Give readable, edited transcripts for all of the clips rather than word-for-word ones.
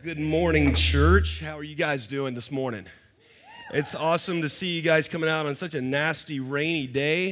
Good morning, church. How are you guys doing this morning? It's awesome to see you guys coming out on such a nasty, rainy day.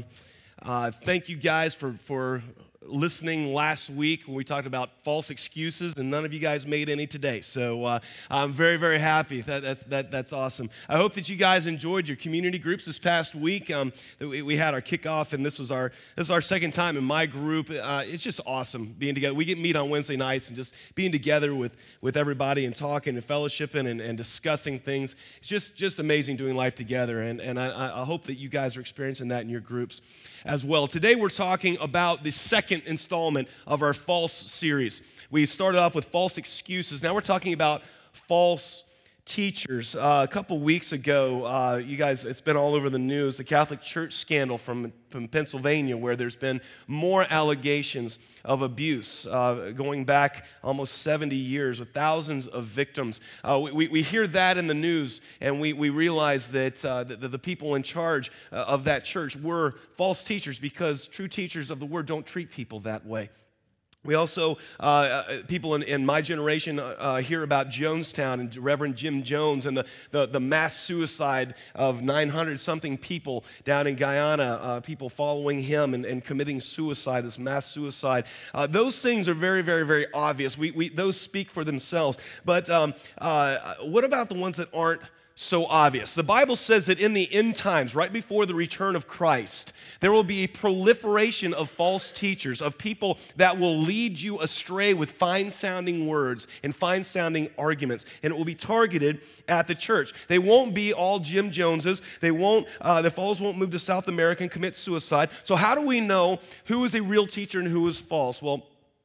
Thank you guys for listening last week when we talked about false excuses, and none of you guys made any today. So I'm very, very happy. That's awesome. I hope that you guys enjoyed your community groups this past week. We had our kickoff, and this is our second time in my group. It's just awesome being together. We get meet on Wednesday nights and just being together with everybody and talking and fellowshipping and discussing things. It's just amazing doing life together, and I hope that you guys are experiencing that in your groups as well. Today we're talking about the second installment of our false series. We started off with false excuses. Now we're talking about false teachers. A couple weeks ago, you guys, it's been all over the news, the Catholic Church scandal from Pennsylvania, where there's been more allegations of abuse going back almost 70 years with thousands of victims. We hear that in the news, and we realize that the people in charge of that church were false teachers, because true teachers of the word don't treat people that way. We also, people in my generation hear about Jonestown and Reverend Jim Jones and the mass suicide of 900-something people down in Guyana, people following him and committing suicide, this mass suicide. Those things are very, very, very obvious. Those speak for themselves. But what about the ones that aren't so obvious? The Bible says that in the end times, right before the return of Christ, there will be a proliferation of false teachers, of people that will lead you astray with fine-sounding words and fine-sounding arguments, and it will be targeted at the church. They won't be all Jim Joneses. The followers won't move to South America and commit suicide. So how do we know who is a real teacher and who is false? Well,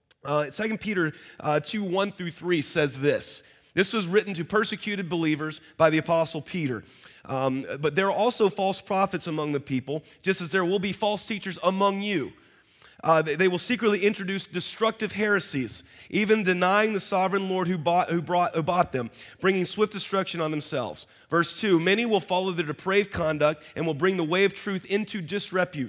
2 Peter 2:1-3 says this. This was written to persecuted believers by the Apostle Peter. But there are also false prophets among the people, just as there will be false teachers among you. They will secretly introduce destructive heresies, even denying the sovereign Lord who bought them, bringing swift destruction on themselves. Verse 2, many will follow their depraved conduct and will bring the way of truth into disrepute.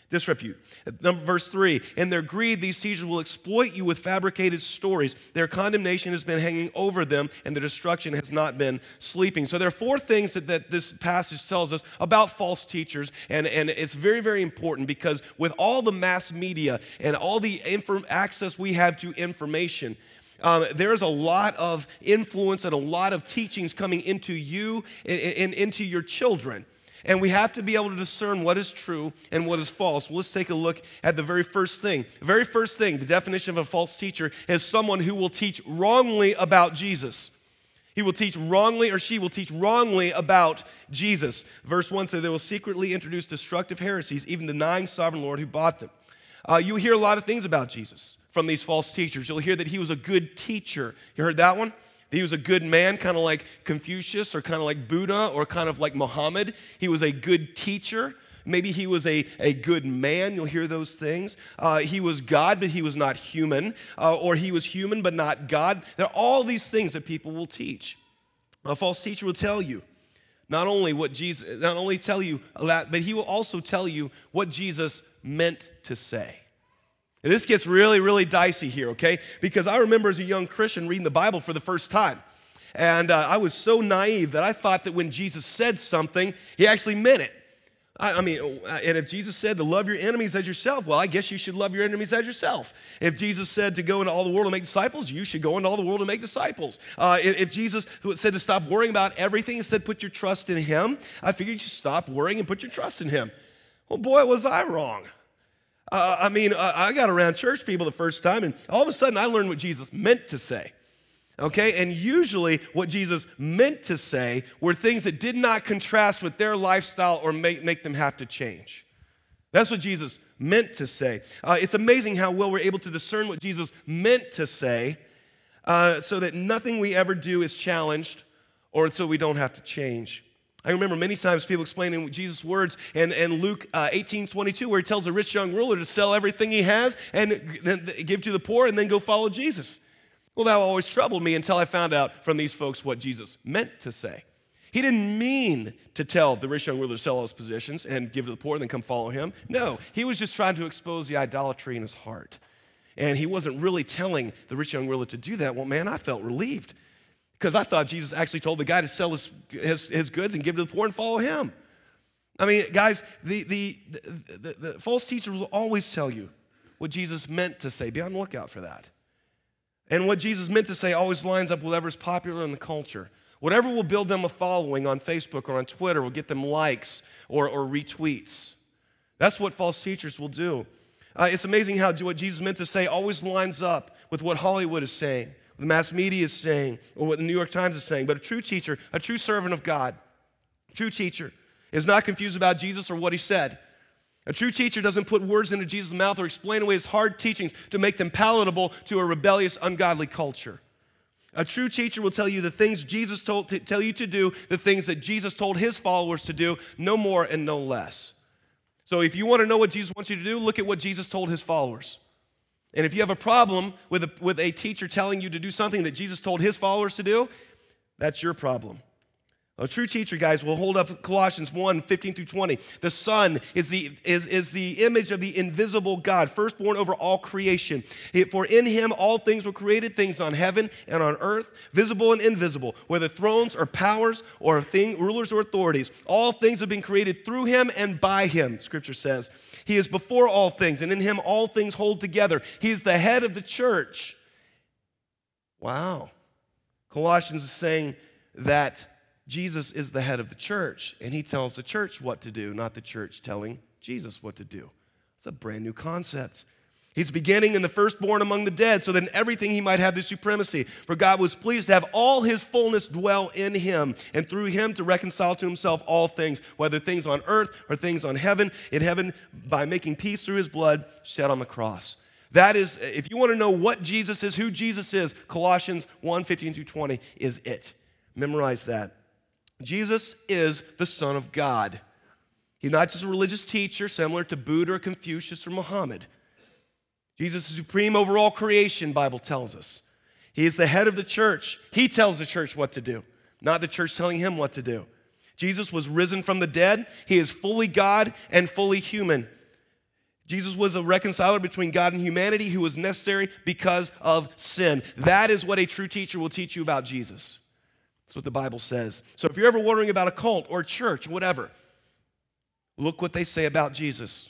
Verse 3, in their greed, these teachers will exploit you with fabricated stories. Their condemnation has been hanging over them, and their destruction has not been sleeping. So there are four things that this passage tells us about false teachers, and it's very, very important, because with all the mass media and all the access we have to information, there's a lot of influence and a lot of teachings coming into you and into your children. And we have to be able to discern what is true and what is false. Well, let's take a look at the very first thing. The very first thing, the definition of a false teacher, is someone who will teach wrongly about Jesus. He will teach wrongly, or she will teach wrongly about Jesus. Verse 1 says they will secretly introduce destructive heresies, even denying sovereign Lord who bought them. You hear a lot of things about Jesus from these false teachers. You'll hear that he was a good teacher. You heard that one? He was a good man, kind of like Confucius, or kind of like Buddha, or kind of like Muhammad. He was a good teacher. Maybe he was a good man. You'll hear those things. He was God, but he was not human. Or he was human, but not God. There are all these things that people will teach. A false teacher will tell you not only tell you that, but he will also tell you what Jesus meant to say. And this gets really, really dicey here, okay? Because I remember as a young Christian reading the Bible for the first time. And I was so naive that I thought that when Jesus said something, he actually meant it. And if Jesus said to love your enemies as yourself, well, I guess you should love your enemies as yourself. If Jesus said to go into all the world and make disciples, you should go into all the world and make disciples. If Jesus said to stop worrying about everything and said put your trust in him, I figured you should stop worrying and put your trust in him. Well, boy, was I wrong. I got around church people the first time, and all of a sudden I learned what Jesus meant to say. Okay, and usually what Jesus meant to say were things that did not contrast with their lifestyle or make them have to change. That's what Jesus meant to say. It's amazing how well we're able to discern what Jesus meant to say, so that nothing we ever do is challenged, or so we don't have to change. I remember many times people explaining Jesus' words in Luke 18:22, where he tells a rich young ruler to sell everything he has and then give to the poor and then go follow Jesus. Well, that always troubled me until I found out from these folks what Jesus meant to say. He didn't mean to tell the rich young ruler to sell all his possessions and give to the poor and then come follow him. No, he was just trying to expose the idolatry in his heart. And he wasn't really telling the rich young ruler to do that. Well, man, I felt relieved because I thought Jesus actually told the guy to sell his goods and give to the poor and follow him. I mean, guys, the false teachers will always tell you what Jesus meant to say. Be on the lookout for that. And what Jesus meant to say always lines up with whatever's popular in the culture. Whatever will build them a following on Facebook or on Twitter will get them likes or retweets. That's what false teachers will do. It's amazing how what Jesus meant to say always lines up with what Hollywood is saying, what the mass media is saying, or what the New York Times is saying. But a true teacher, a true servant of God, a true teacher is not confused about Jesus or what he said. A true teacher doesn't put words into Jesus' mouth or explain away his hard teachings to make them palatable to a rebellious, ungodly culture. A true teacher will tell you the things Jesus tell you to do, the things that Jesus told his followers to do, no more and no less. So if you want to know what Jesus wants you to do, look at what Jesus told his followers. And if you have a problem with a teacher telling you to do something that Jesus told his followers to do, that's your problem. A true teacher, guys, will hold up Colossians 1, 15 through 20. The Son is the image of the invisible God, firstborn over all creation. For in him all things were created, things on heaven and on earth, visible and invisible, whether thrones or powers or rulers or authorities. All things have been created through him and by him, Scripture says. He is before all things, and in him all things hold together. He is the head of the church. Wow. Colossians is saying that Jesus is the head of the church, and he tells the church what to do, not the church telling Jesus what to do. It's a brand new concept. He's beginning in the firstborn among the dead, so that in everything he might have the supremacy. For God was pleased to have all his fullness dwell in him, and through him to reconcile to himself all things, whether things on earth or things on heaven, in heaven, by making peace through his blood shed on the cross. That is, if you want to know what Jesus is, who Jesus is, Colossians 1, 15 through 20 is it. Memorize that. Jesus is the Son of God. He's not just a religious teacher similar to Buddha or Confucius or Muhammad. Jesus is supreme over all creation, Bible tells us. He is the head of the church. He tells the church what to do, not the church telling him what to do. Jesus was risen from the dead. He is fully God and fully human. Jesus was a reconciler between God and humanity who was necessary because of sin. That is what a true teacher will teach you about Jesus. That's what the Bible says. So if you're ever wondering about a cult or a church or whatever, look what they say about Jesus.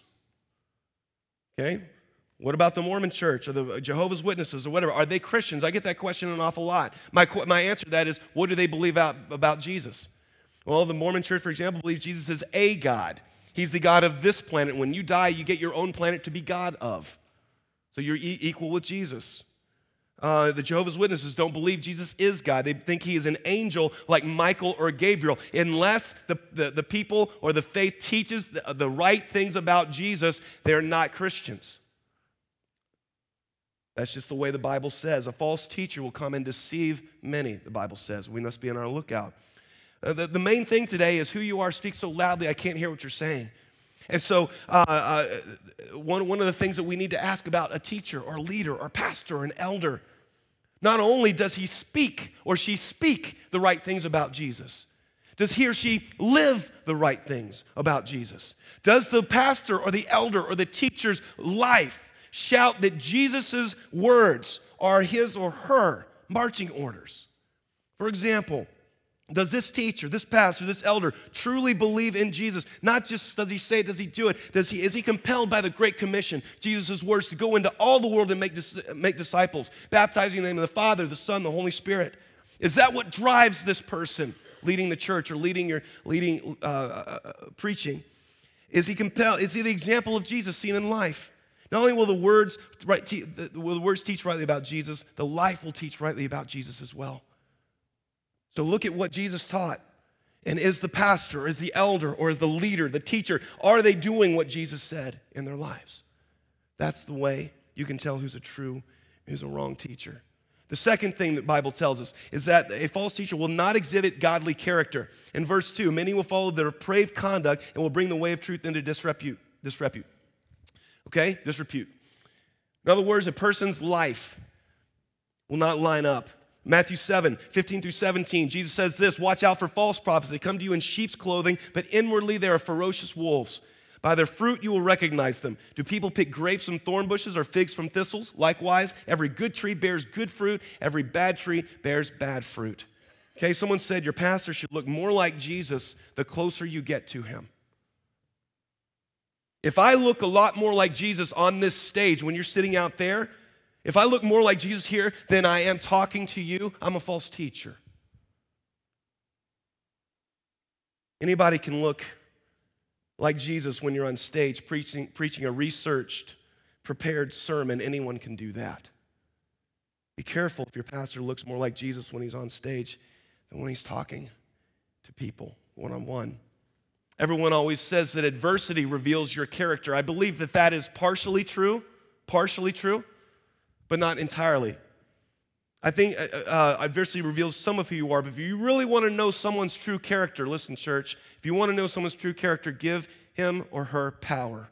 Okay? What about the Mormon church or the Jehovah's Witnesses or whatever? Are they Christians? I get that question an awful lot. My answer to that is, what do they believe about Jesus? Well, the Mormon church, for example, believes Jesus is a God. He's the God of this planet. When you die, you get your own planet to be God of. So you're equal with Jesus. The Jehovah's Witnesses don't believe Jesus is God. They think he is an angel like Michael or Gabriel. Unless the people or the faith teaches the right things about Jesus, they're not Christians. That's just the way the Bible says. A false teacher will come and deceive many, the Bible says. We must be on our lookout. The main thing today is who you are speaks so loudly I can't hear what you're saying. And so one of the things that we need to ask about a teacher or leader or pastor or an elder, not only does he speak or she speak the right things about Jesus, does he or she live the right things about Jesus? Does the pastor or the elder or the teacher's life shout that Jesus' words are his or her marching orders? For example, does this teacher, this pastor, this elder truly believe in Jesus? Not just does he say it, does he do it? Is he compelled by the Great Commission, Jesus' words, to go into all the world and make disciples, baptizing in the name of the Father, the Son, the Holy Spirit? Is that what drives this person leading the church or leading preaching? Is he compelled? Is he the example of Jesus seen in life? Not only will the words teach rightly about Jesus, the life will teach rightly about Jesus as well. So look at what Jesus taught. And is the pastor, is the elder, or is the leader, the teacher, are they doing what Jesus said in their lives? That's the way you can tell who's a true, who's a wrong teacher. The second thing that the Bible tells us is that a false teacher will not exhibit godly character. In verse 2, many will follow their depraved conduct and will bring the way of truth into disrepute. Okay? Disrepute. In other words, a person's life will not line up. Matthew 7, 15 through 17, Jesus says this, watch out for false prophets. They come to you in sheep's clothing, but inwardly they are ferocious wolves. By their fruit you will recognize them. Do people pick grapes from thorn bushes or figs from thistles? Likewise, every good tree bears good fruit. Every bad tree bears bad fruit. Okay, someone said your pastor should look more like Jesus the closer you get to him. If I look a lot more like Jesus on this stage when you're sitting out there, if I look more like Jesus here than I am talking to you, I'm a false teacher. Anybody can look like Jesus when you're on stage preaching a researched, prepared sermon. Anyone can do that. Be careful if your pastor looks more like Jesus when he's on stage than when he's talking to people one-on-one. Everyone always says that adversity reveals your character. I believe that that is partially true, but not entirely. I think adversity reveals some of who you are, but if you really want to know someone's true character, listen, church, if you want to know someone's true character, give him or her power.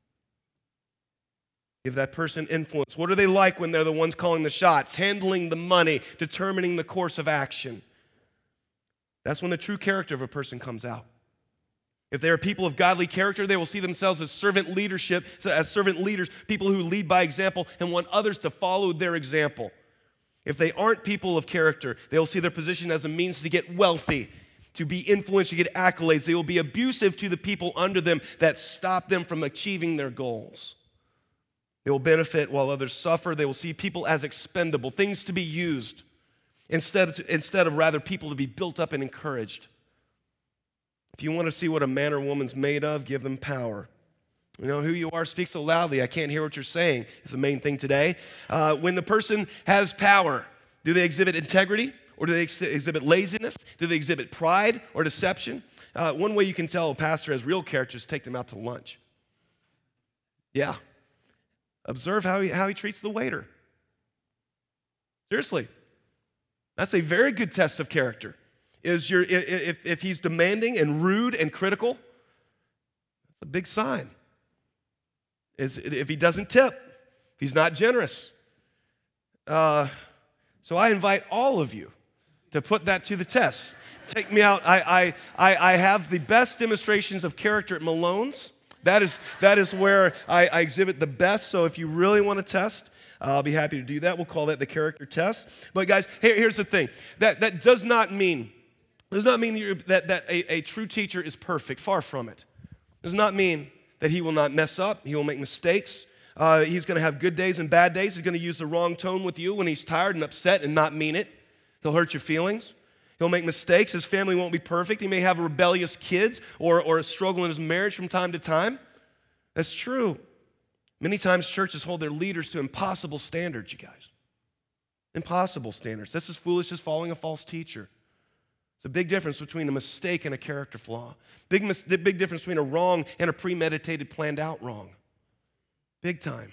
Give that person influence. What are they like when they're the ones calling the shots, handling the money, determining the course of action? That's when the true character of a person comes out. If they are people of godly character, they will see themselves as servant leaders, people who lead by example and want others to follow their example. If they aren't people of character, they will see their position as a means to get wealthy, to be influential, to get accolades. They will be abusive to the people under them that stop them from achieving their goals. They will benefit while others suffer. They will see people as expendable, things to be used, instead of rather people to be built up and encouraged. If you want to see what a man or woman's made of, give them power. You know, who you are speaks so loudly, I can't hear what you're saying, is the main thing today. When the person has power, do they exhibit integrity or do they exhibit laziness? Do they exhibit pride or deception? One way you can tell a pastor has real character is take them out to lunch. Yeah. Observe how he treats the waiter. Seriously. That's a very good test of character. If he's demanding and rude and critical, that's a big sign. If he doesn't tip, if he's not generous. So I invite all of you to put that to the test. Take me out. I have the best demonstrations of character at Malone's. That is where I exhibit the best. So if you really want to test, I'll be happy to do that. We'll call that the character test. But guys, here's the thing. That does not mean that a true teacher is perfect. Far from it. Does not mean that he will not mess up. He will make mistakes. He's going to have good days and bad days. He's going to use the wrong tone with you when he's tired and upset and not mean it. He'll hurt your feelings. He'll make mistakes. His family won't be perfect. He may have rebellious kids or a struggle in his marriage from time to time. That's true. Many times churches hold their leaders to impossible standards, you guys. Impossible standards. That's as foolish as following a false teacher. It's a big difference between a mistake and a character flaw. Big difference between a wrong and a premeditated, planned out wrong. Big time.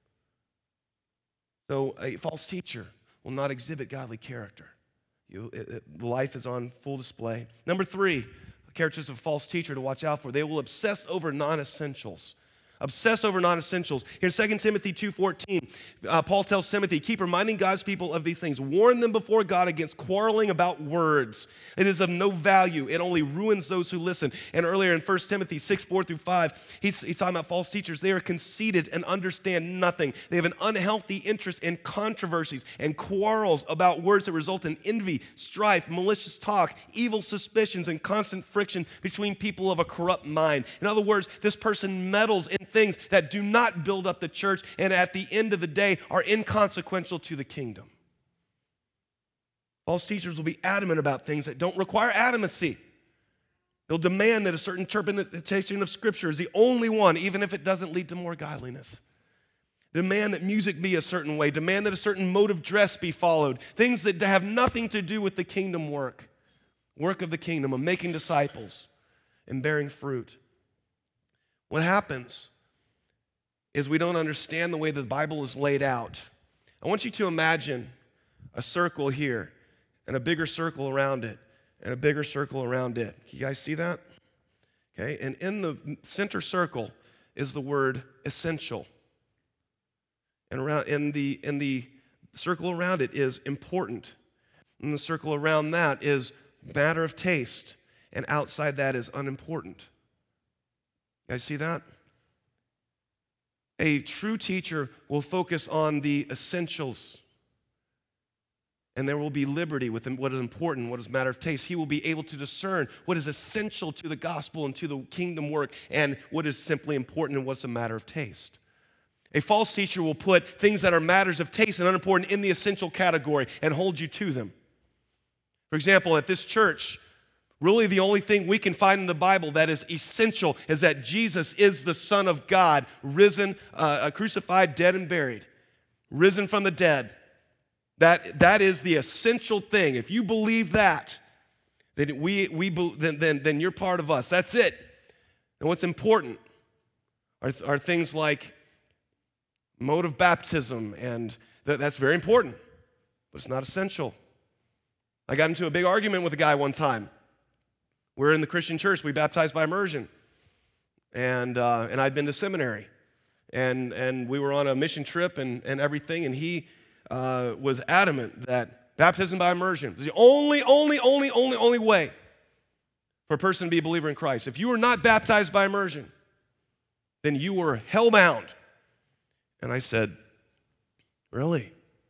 So a false teacher will not exhibit godly character. Life is on full display. Number 3, characters of a false teacher to watch out for. They will obsess over non-essentials. Obsess over non-essentials. Here in 2 Timothy 2:14, Paul tells Timothy, keep reminding God's people of these things. Warn them before God against quarreling about words. It is of no value. It only ruins those who listen. And earlier in 1 Timothy 6:4-5, he's talking about false teachers. They are conceited and understand nothing. They have an unhealthy interest in controversies and quarrels about words that result in envy, strife, malicious talk, evil suspicions, and constant friction between people of a corrupt mind. In other words, this person meddles in things that do not build up the church and at the end of the day are inconsequential to the kingdom. False teachers will be adamant about things that don't require adamancy. They'll demand that a certain interpretation of Scripture is the only one, even if it doesn't lead to more godliness. Demand that music be a certain way. Demand that a certain mode of dress be followed. Things that have nothing to do with the kingdom work of the kingdom, of making disciples and bearing fruit. What happens is we don't understand the way the Bible is laid out. I want you to imagine a circle here and a bigger circle around it and a bigger circle around it. You guys see that? Okay, and in the center circle is the word essential. And around in the circle around it is important. And the circle around that is matter of taste. And outside that is unimportant. You guys see that? A true teacher will focus on the essentials, and there will be liberty with what is important, what is a matter of taste. He will be able to discern what is essential to the gospel and to the kingdom work and what is simply important and what's a matter of taste. A false teacher will put things that are matters of taste and unimportant in the essential category and hold you to them. For example, at this church, really the only thing we can find in the Bible that is essential is that Jesus is the Son of God, risen, crucified, dead, and buried, risen from the dead. That is the essential thing. If you believe that, then you're part of us. That's it. And what's important are things like mode of baptism, and that's very important, but it's not essential. I got into a big argument with a guy one time. We're in the Christian church. We baptize by immersion, and I'd been to seminary, and we were on a mission trip and everything, and he was adamant that baptism by immersion is the only way for a person to be a believer in Christ. If you are not baptized by immersion, then you were hellbound. And I said, really?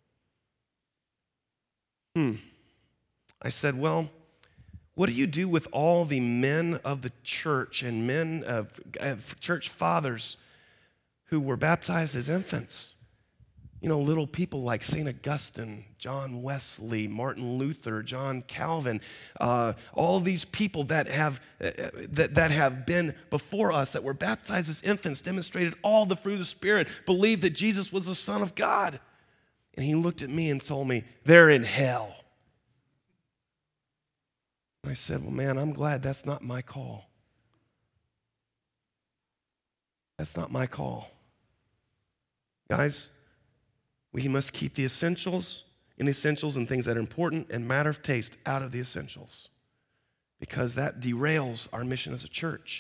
I said, well, what do you do with all the men of the church and men of church fathers who were baptized as infants? You know, little people like St. Augustine, John Wesley, Martin Luther, John Calvin, all these people that have been before us, that were baptized as infants, demonstrated all the fruit of the Spirit, believed that Jesus was the Son of God. And he looked at me and told me, they're in hell. I said, well, man, I'm glad that's not my call. That's not my call. Guys, we must keep the essentials and things that are important and matter of taste out of the essentials, because that derails our mission as a church.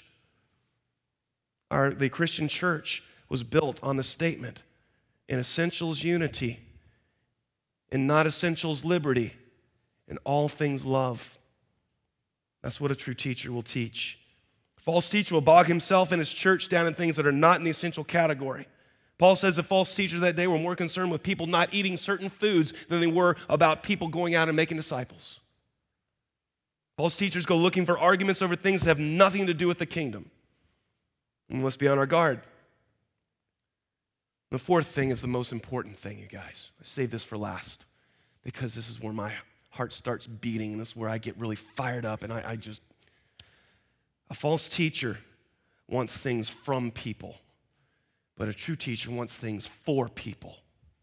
The Christian church was built on the statement, in essentials unity, in not essentials liberty, in all things love. That's what a true teacher will teach. A false teacher will bog himself and his church down in things that are not in the essential category. Paul says the false teachers that day were more concerned with people not eating certain foods than they were about people going out and making disciples. False teachers go looking for arguments over things that have nothing to do with the kingdom. And we must be on our guard. The fourth thing is the most important thing, you guys. I save this for last because this is where my heart starts beating, and this is where I get really fired up, and a false teacher wants things from people, but a true teacher wants things for people.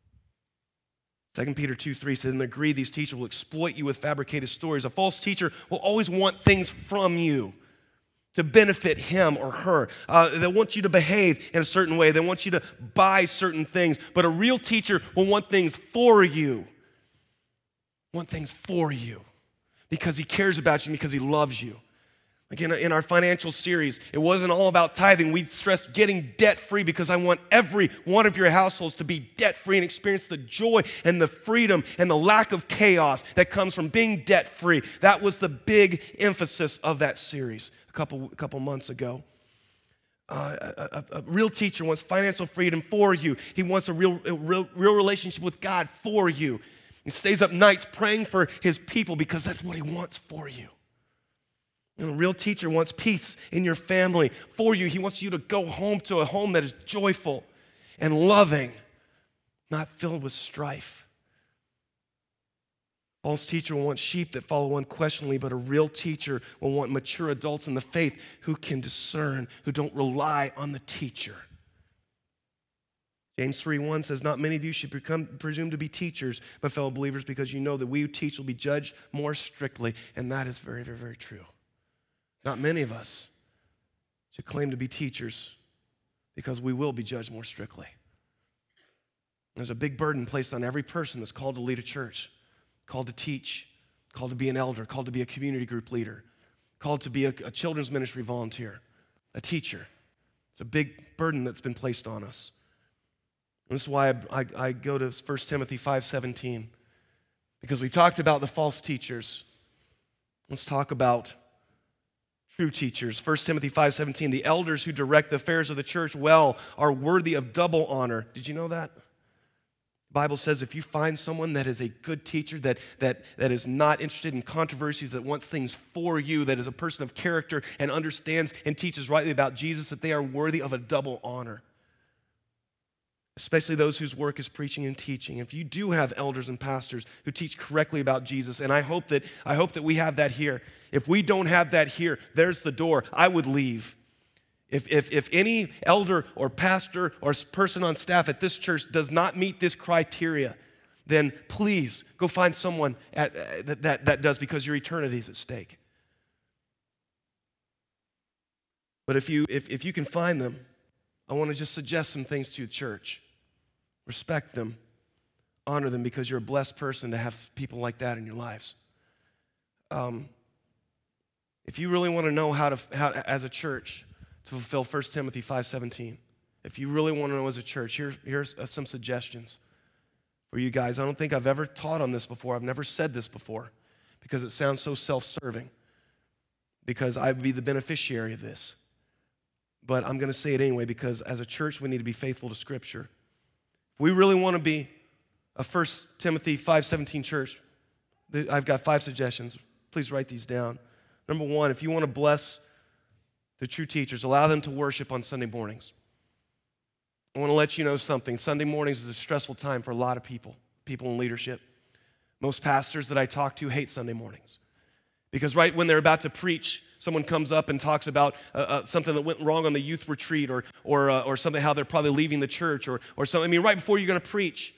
2 Peter 2:3 says, in the greed, these teachers will exploit you with fabricated stories. A false teacher will always want things from you to benefit him or her. They want you to behave in a certain way. They want you to buy certain things. But a real teacher will want things for you. Want things for you because he cares about you, because he loves you. Like in our financial series, it wasn't all about tithing. We stressed getting debt-free because I want every one of your households to be debt-free and experience the joy and the freedom and the lack of chaos that comes from being debt-free. That was the big emphasis of that series a couple months ago. A real teacher wants financial freedom for you. He wants a real relationship with God for you. He stays up nights praying for his people because that's what he wants for you. A real teacher wants peace in your family for you. He wants you to go home to a home that is joyful and loving, not filled with strife. A false teacher will want sheep that follow unquestioningly, but a real teacher will want mature adults in the faith who can discern, who don't rely on the teacher. James 3:1 says, not many of you should presume to be teachers, my fellow believers, because you know that we who teach will be judged more strictly. And that is very, very, very true. Not many of us should claim to be teachers because we will be judged more strictly. There's a big burden placed on every person that's called to lead a church, called to teach, called to be an elder, called to be a community group leader, called to be a children's ministry volunteer, a teacher. It's a big burden that's been placed on us. And this is why I go to 1 Timothy 5:17, because we've talked about the false teachers. Let's talk about true teachers. 1 Timothy 5:17, the elders who direct the affairs of the church well are worthy of double honor. Did you know that? The Bible says if you find someone that is a good teacher, that is not interested in controversies, that wants things for you, that is a person of character and understands and teaches rightly about Jesus, that they are worthy of a double honor. Especially those whose work is preaching and teaching. If you do have elders and pastors who teach correctly about Jesus, and I hope that we have that here. If we don't have that here, there's the door. I would leave. If any elder or pastor or person on staff at this church does not meet this criteria, then please go find someone that does, because your eternity is at stake. But if you can find them, I want to just suggest some things to your church. Respect them, honor them, because you're a blessed person to have people like that in your lives. If you really want to know how as a church to fulfill 1 Timothy 5:17, if you really want to know as a church, here's some suggestions for you guys. I don't think I've ever taught on this before. I've never said this before because it sounds so self-serving, because I'd be the beneficiary of this. But I'm going to say it anyway, because as a church, we need to be faithful to Scripture. If we really want to be a 1 Timothy 5:17 church, I've got 5 suggestions. Please write these down. Number 1, if you want to bless the true teachers, allow them to worship on Sunday mornings. I want to let you know something. Sunday mornings is a stressful time for a lot of people in leadership. Most pastors that I talk to hate Sunday mornings, because right when they're about to preach, someone comes up and talks about something that went wrong on the youth retreat, or something, how they're probably leaving the church, or something. I mean, right before you're going to preach,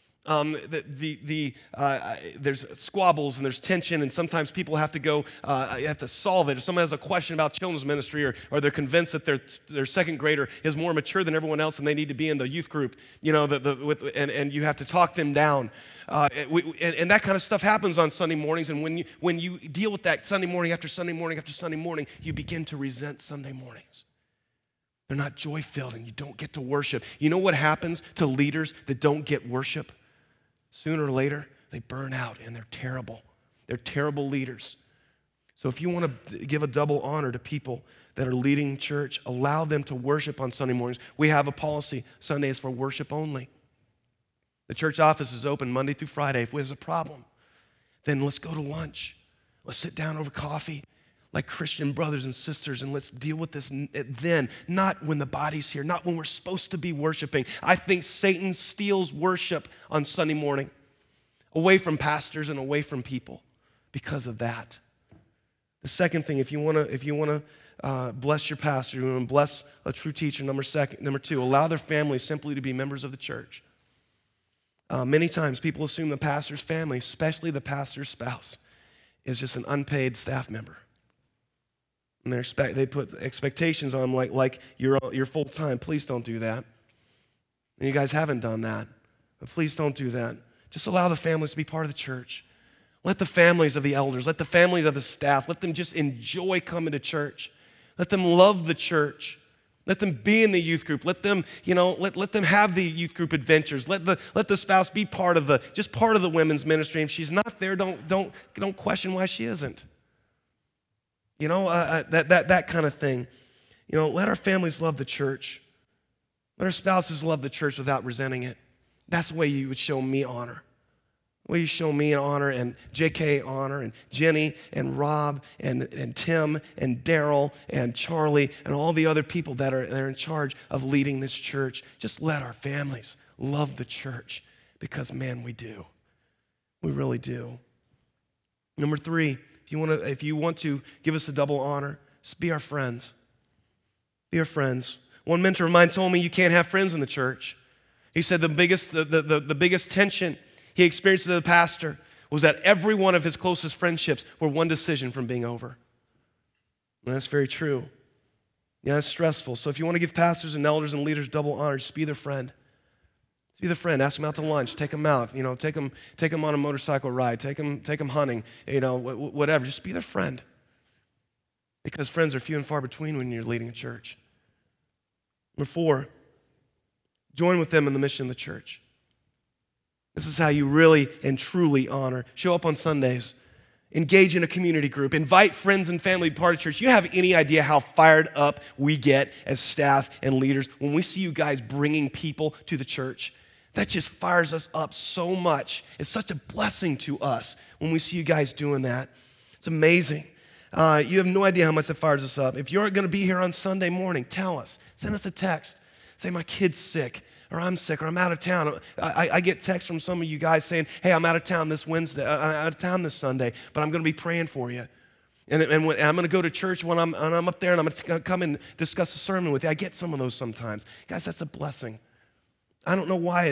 there's squabbles and there's tension, and sometimes people have to go, you have to solve it. If someone has a question about children's ministry, or they're convinced that their second grader is more mature than everyone else and they need to be in the youth group, and you have to talk them down. And that kind of stuff happens on Sunday mornings, and when you deal with that Sunday morning after Sunday morning after Sunday morning, you begin to resent Sunday mornings. They're not joy-filled, and you don't get to worship. You know what happens to leaders that don't get worship? Sooner or later, they burn out, and they're terrible. They're terrible leaders. So if you want to give a double honor to people that are leading church, allow them to worship on Sunday mornings. We have a policy. Sunday is for worship only. The church office is open Monday through Friday. If there's a problem, then let's go to lunch. Let's sit down over coffee like Christian brothers and sisters, and let's deal with this then, not when the body's here, not when we're supposed to be worshiping. I think Satan steals worship on Sunday morning away from pastors and away from people because of that. The second thing, if you want to bless your pastor, you want to bless a true teacher, number 2, allow their family simply to be members of the church. Many times people assume the pastor's family, especially the pastor's spouse, is just an unpaid staff member. And they put expectations on them like you're full-time. Please don't do that. And you guys haven't done that. But please don't do that. Just allow the families to be part of the church. Let the families of the elders, let the families of the staff, let them just enjoy coming to church. Let them love the church. Let them be in the youth group. Let them, let them have the youth group adventures. Let the spouse be part of the women's ministry. If she's not there, don't question why she isn't. That kind of thing. Let our families love the church. Let our spouses love the church without resenting it. That's the way you would show me honor. The way you show me honor, and JK honor, and Jenny, and Rob, and Tim, and Daryl, and Charlie, and all the other people that are in charge of leading this church. Just let our families love the church, because, man, we do. We really do. Number 3, if you want to give us a double honor, just be our friends. Be our friends. One mentor of mine told me you can't have friends in the church. He said the biggest tension he experienced as a pastor was that every one of his closest friendships were one decision from being over. And that's very true. Yeah, it's stressful. So if you want to give pastors and elders and leaders double honor, just be their friend. Just be their friend. Ask them out to lunch. Take them out. Take them on a motorcycle ride. Take them hunting. Whatever. Just be their friend. Because friends are few and far between when you're leading a church. Number 4, join with them in the mission of the church. This is how you really and truly honor. Show up on Sundays Engage in a community group. Invite friends and family to be part of church. You have any idea how fired up we get as staff and leaders when we see you guys bringing people to the church? That just fires us up so much. It's such a blessing to us when we see you guys doing that. It's amazing. You have no idea how much it fires us up. If you aren't going to be here on Sunday morning, tell us. Send us a text. Say, my kid's sick, or I'm sick, or I'm out of town. I get texts from some of you guys saying, hey, I'm out of town this Wednesday, I'm out of town this Sunday, but I'm going to be praying for you. And I'm going to go to church when I'm up there, and I'm going to come and discuss a sermon with you. I get some of those sometimes. Guys, that's a blessing. I don't know why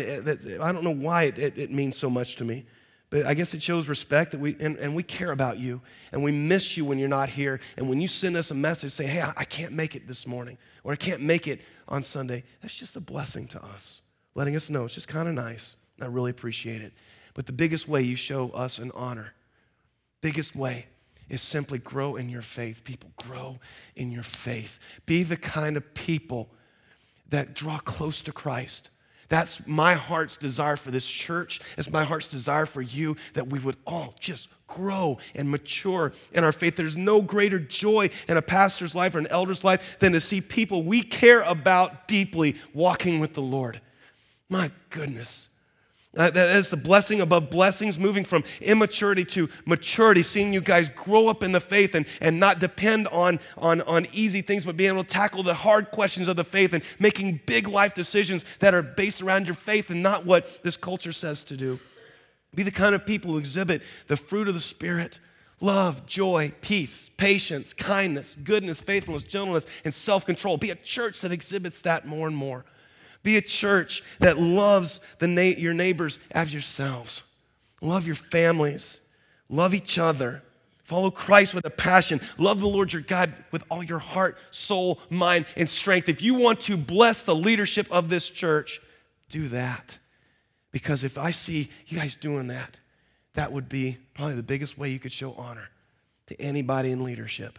it means so much to me. But I guess it shows respect that we care about you, and we miss you when you're not here. And when you send us a message, say, hey, I can't make it this morning, or I can't make it on Sunday, that's just a blessing to us, letting us know. It's just kind of nice. I really appreciate it. But the biggest way you show us an honor, biggest way, is simply grow in your faith. People, grow in your faith. Be the kind of people that draw close to Christ. That's my heart's desire for this church. It's my heart's desire for you, that we would all just grow and mature in our faith. There's no greater joy in a pastor's life or an elder's life than to see people we care about deeply walking with the Lord. My goodness. That is the blessing above blessings, moving from immaturity to maturity, seeing you guys grow up in the faith and not depend on easy things, but being able to tackle the hard questions of the faith and making big life decisions that are based around your faith and not what this culture says to do. Be the kind of people who exhibit the fruit of the Spirit: love, joy, peace, patience, kindness, goodness, faithfulness, gentleness, and self-control. Be a church that exhibits that more and more. Be a church that loves your neighbors as yourselves. Love your families. Love each other. Follow Christ with a passion. Love the Lord your God with all your heart, soul, mind, and strength. If you want to bless the leadership of this church, do that. Because if I see you guys doing that, that would be probably the biggest way you could show honor to anybody in leadership.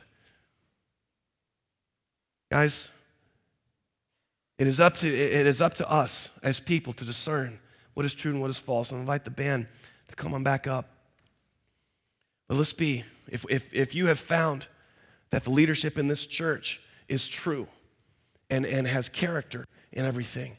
Guys, it is up to us as people to discern what is true and what is false. I'll invite the band to come on back up. But let's be, if you have found that the leadership in this church is true and has character in everything,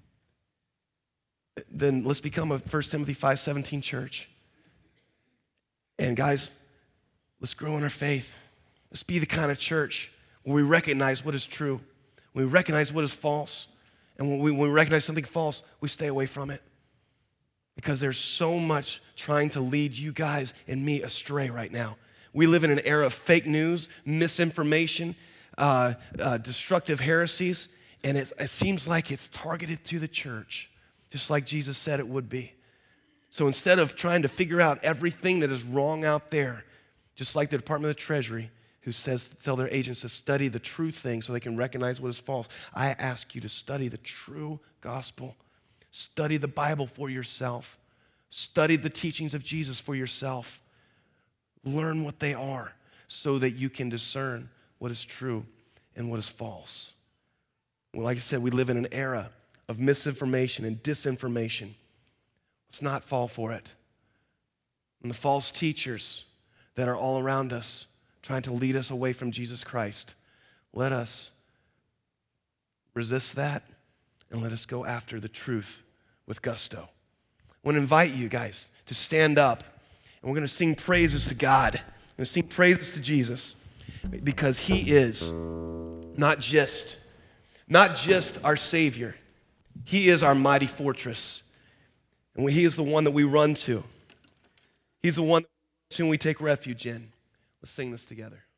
then let's become a 1 Timothy 5:17 church. And guys, let's grow in our faith. Let's be the kind of church where we recognize what is true. We recognize what is false. And when we recognize something false, we stay away from it. Because there's so much trying to lead you guys and me astray right now. We live in an era of fake news, misinformation, destructive heresies, and it seems like it's targeted to the church, just like Jesus said it would be. So instead of trying to figure out everything that is wrong out there, just like the Department of the Treasury, who says to tell their agents to study the true thing so they can recognize what is false, I ask you to study the true gospel. Study the Bible for yourself. Study the teachings of Jesus for yourself. Learn what they are so that you can discern what is true and what is false. Well, like I said, we live in an era of misinformation and disinformation. Let's not fall for it. And the false teachers that are all around us trying to lead us away from Jesus Christ, let us resist that and let us go after the truth with gusto. I want to invite you guys to stand up, and we're going to sing praises to God. We're going to sing praises to Jesus because he is not just our Savior. He is our mighty fortress, and he is the one that we run to. He's the one that we take refuge in. Let's sing this together.